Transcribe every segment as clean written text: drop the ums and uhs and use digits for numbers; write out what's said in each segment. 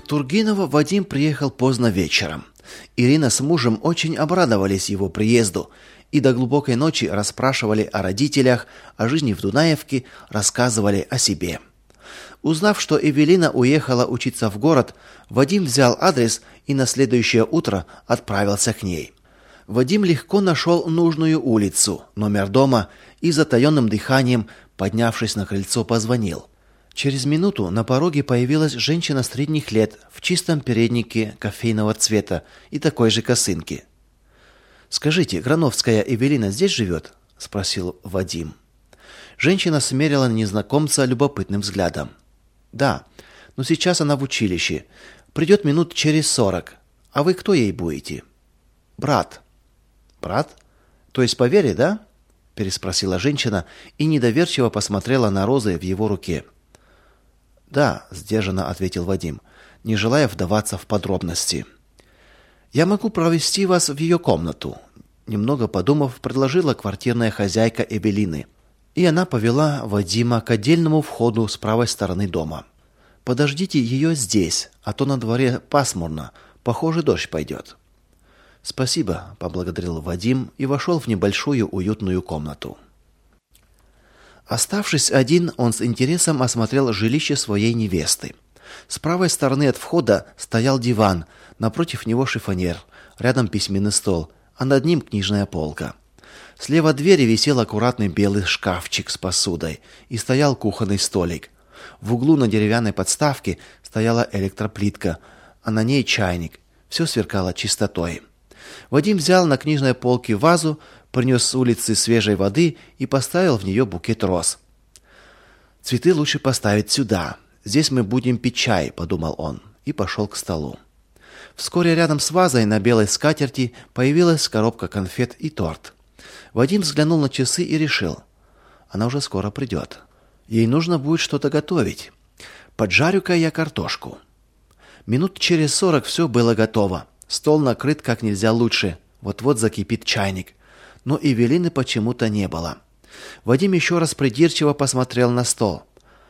Тургенева Вадим приехал поздно вечером. Ирина с мужем очень обрадовались его приезду и до глубокой ночи расспрашивали о родителях, о жизни в Дунаевке, рассказывали о себе. Узнав, что Эвелина уехала учиться в город, Вадим взял адрес и на следующее утро отправился к ней. Вадим легко нашел нужную улицу, номер дома и затаенным дыханием, поднявшись на крыльцо, позвонил. Через минуту на пороге появилась женщина средних лет в чистом переднике кофейного цвета и такой же косынке. «Скажите, Грановская Эвелина здесь живет?» – спросил Вадим. Женщина смерила незнакомца любопытным взглядом. «Да, но сейчас она в училище. Придет минут через 40. А вы кто ей будете?» «Брат». «Брат? То есть по вере, да?» – переспросила женщина и недоверчиво посмотрела на розы в его руке. «Да», – сдержанно ответил Вадим, не желая вдаваться в подробности. «Я могу провести вас в ее комнату», – немного подумав, предложила квартирная хозяйка Эвелины. И она повела Вадима к отдельному входу с правой стороны дома. «Подождите ее здесь, а то на дворе пасмурно, похоже, дождь пойдет». «Спасибо», – поблагодарил Вадим и вошел в небольшую уютную комнату. Оставшись один, он с интересом осмотрел жилище своей невесты. С правой стороны от входа стоял диван, напротив него шифоньер, рядом письменный стол, а над ним книжная полка. Слева от двери висел аккуратный белый шкафчик с посудой и стоял кухонный столик. В углу на деревянной подставке стояла электроплитка, а на ней чайник. Все сверкало чистотой. Вадим взял на книжной полке вазу, принес с улицы свежей воды и поставил в нее букет роз. «Цветы лучше поставить сюда. Здесь мы будем пить чай», – подумал он, и пошел к столу. Вскоре рядом с вазой на белой скатерти появилась коробка конфет и торт. Вадим взглянул на часы и решил: она уже скоро придет. Ей нужно будет что-то готовить. Поджарю-ка я картошку. Минут через 40 все было готово. Стол накрыт как нельзя лучше. Вот-вот закипит чайник. Но Эвелины почему-то не было. Вадим еще раз придирчиво посмотрел на стол.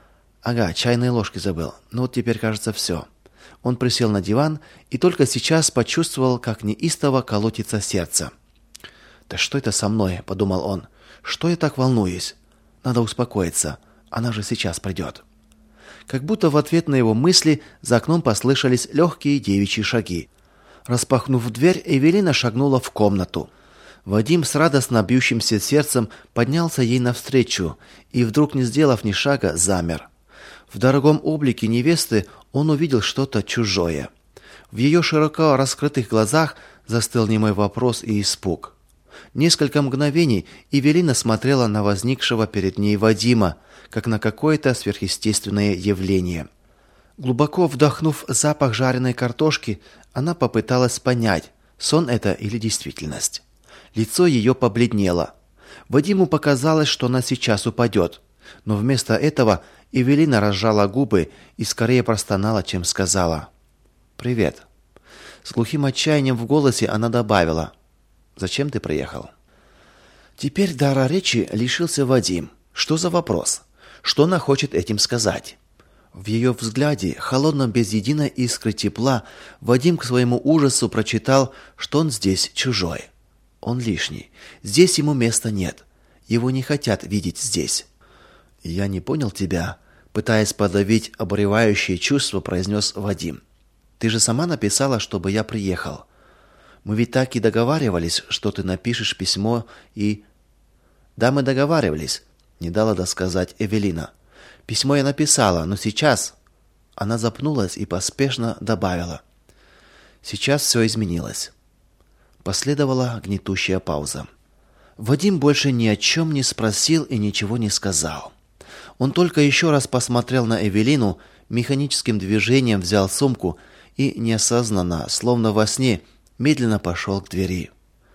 Ага, чайные ложки забыл. Ну вот теперь, кажется, все. Он присел на диван и только сейчас почувствовал, как неистово колотится сердце. «Да что это со мной?» – подумал он. «Что я так волнуюсь? Надо успокоиться. Она же сейчас придет». Как будто в ответ на его мысли за окном послышались легкие девичьи шаги. Распахнув дверь, Эвелина шагнула в комнату. Вадим с радостно бьющимся сердцем поднялся ей навстречу и, вдруг не сделав ни шага, замер. В дорогом облике невесты он увидел что-то чужое. В ее широко раскрытых глазах застыл немой вопрос и испуг. Несколько мгновений Эвелина смотрела на возникшего перед ней Вадима, как на какое-то сверхъестественное явление. Глубоко вдохнув запах жареной картошки, она попыталась понять, сон это или действительность. Лицо ее побледнело. Вадиму показалось, что она сейчас упадет, но вместо этого Эвелина разжала губы и скорее простонала, чем сказала: «Привет». С глухим отчаянием в голосе она добавила: «Зачем ты приехал?» Теперь дара речи лишился Вадим. Что за вопрос? Что она хочет этим сказать? В ее взгляде, холодном без единой искры тепла, Вадим к своему ужасу прочитал, что он здесь чужой. Он лишний. Здесь ему места нет. Его не хотят видеть здесь. «Я не понял тебя», — пытаясь подавить обуревающее чувство, произнес Вадим. «Ты же сама написала, чтобы я приехал. Мы ведь так и договаривались, что ты напишешь письмо и...» «Да, мы договаривались», — не дала досказать Эвелина. «Письмо я написала, но сейчас...» Она запнулась и поспешно добавила: «Сейчас все изменилось». Последовала гнетущая пауза. Вадим больше ни о чем не спросил и ничего не сказал. Он только еще раз посмотрел на Эвелину, механическим движением взял сумку и неосознанно, словно во сне, медленно пошел к двери.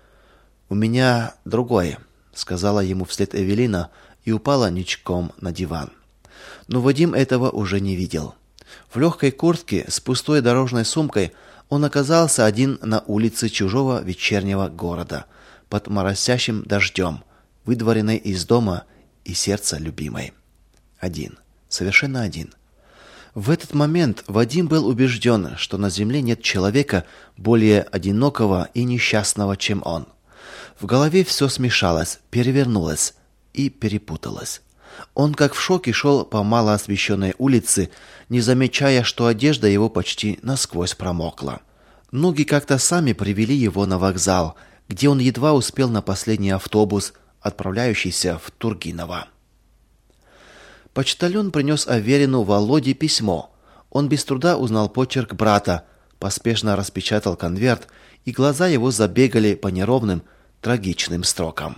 «У меня другое», — сказала ему вслед Эвелина и упала ничком на диван. Но Вадим этого уже не видел. В легкой куртке с пустой дорожной сумкой он оказался один на улице чужого вечернего города, под моросящим дождем, выдворенный из дома и сердца любимой. Один. Совершенно один. В этот момент Вадим был убежден, что на земле нет человека более одинокого и несчастного, чем он. В голове все смешалось, перевернулось и перепуталось. Он как в шоке шел по малоосвещенной улице, не замечая, что одежда его почти насквозь промокла. Ноги как-то сами привели его на вокзал, где он едва успел на последний автобус, отправляющийся в Тургиново. Почтальон принес Аверину Володе письмо. Он без труда узнал почерк брата, поспешно распечатал конверт, и глаза его забегали по неровным, трагичным строкам.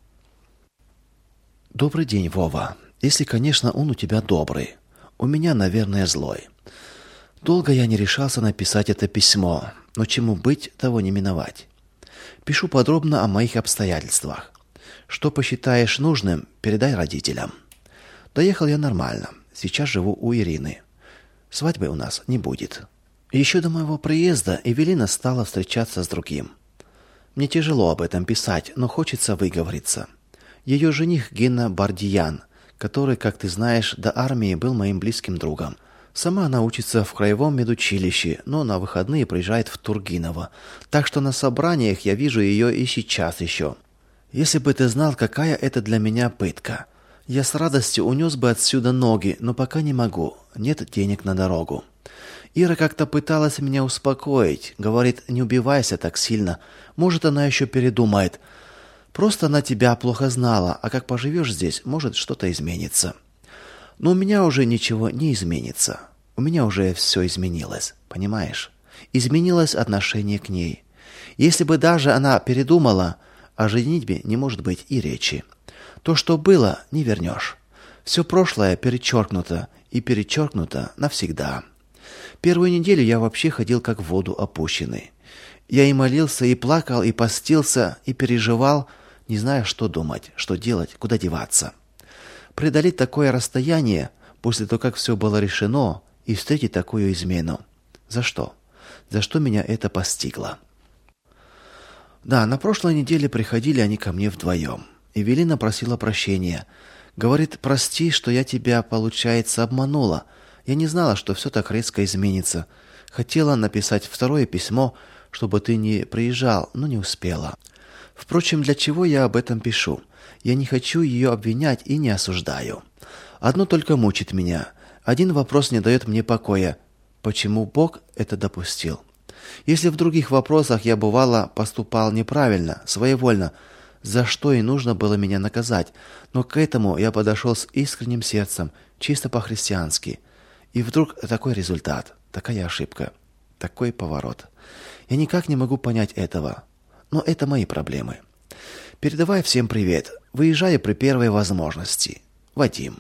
«Добрый день, Вова. Если, конечно, он у тебя добрый. У меня, наверное, злой. Долго я не решался написать это письмо, но чему быть, того не миновать. Пишу подробно о моих обстоятельствах. Что посчитаешь нужным, передай родителям. Доехал я нормально. Сейчас живу у Ирины. Свадьбы у нас не будет. Еще до моего приезда Эвелина стала встречаться с другим. Мне тяжело об этом писать, но хочется выговориться. Ее жених Гена Бардиян, который, как ты знаешь, до армии был моим близким другом. Сама она учится в краевом медучилище, но на выходные приезжает в Тургиново. Так что на собраниях я вижу ее и сейчас еще. Если бы ты знал, какая это для меня пытка. Я с радостью унес бы отсюда ноги, но пока не могу. Нет денег на дорогу. Ира как-то пыталась меня успокоить. Говорит, не убивайся так сильно. Может, она еще передумает. Просто она тебя плохо знала, а как поживешь здесь, может, что-то изменится. Но у меня уже ничего не изменится. У меня уже все изменилось, понимаешь? Изменилось отношение к ней. Если бы даже она передумала, о женитьбе не может быть и речи. То, что было, не вернешь. Все прошлое перечеркнуто, и перечеркнуто навсегда. Первую неделю я вообще ходил как в воду опущенный. Я и молился, и плакал, и постился, и переживал, не зная, что думать, что делать, куда деваться. Преодолеть такое расстояние, после того, как все было решено, и встретить такую измену. За что? За что меня это постигло? Да, на прошлой неделе приходили они ко мне вдвоем. Эвелина просила прощения. Говорит, прости, что я тебя, получается, обманула. Я не знала, что все так резко изменится. Хотела написать второе письмо, чтобы ты не приезжал, но не успела. Впрочем, для чего я об этом пишу? Я не хочу ее обвинять и не осуждаю. Одно только мучит меня. Один вопрос не дает мне покоя. Почему Бог это допустил? Если в других вопросах я, бывало, поступал неправильно, своевольно, за что и нужно было меня наказать, но к этому я подошел с искренним сердцем, чисто по-христиански. И вдруг такой результат, такая ошибка, такой поворот. Я никак не могу понять этого. Но это мои проблемы. Передавай всем привет. Выезжаю при первой возможности. Вадим.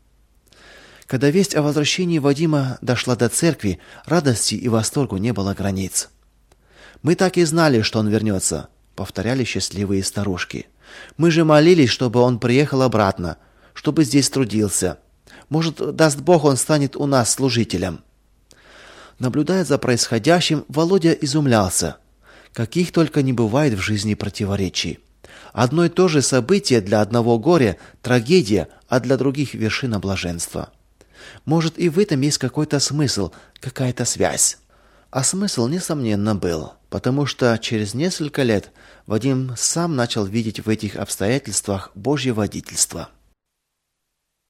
Когда весть о возвращении Вадима дошла до церкви, радости и восторгу не было границ. «Мы так и знали, что он вернется», — повторяли счастливые старушки. «Мы же молились, чтобы он приехал обратно, чтобы здесь трудился. Может, даст Бог, он станет у нас служителем». Наблюдая за происходящим, Володя изумлялся. Каких только не бывает в жизни противоречий. Одно и то же событие для одного горя – трагедия, а для других – вершина блаженства. Может, и в этом есть какой-то смысл, какая-то связь. А смысл, несомненно, был, потому что через несколько лет Вадим сам начал видеть в этих обстоятельствах Божье водительство.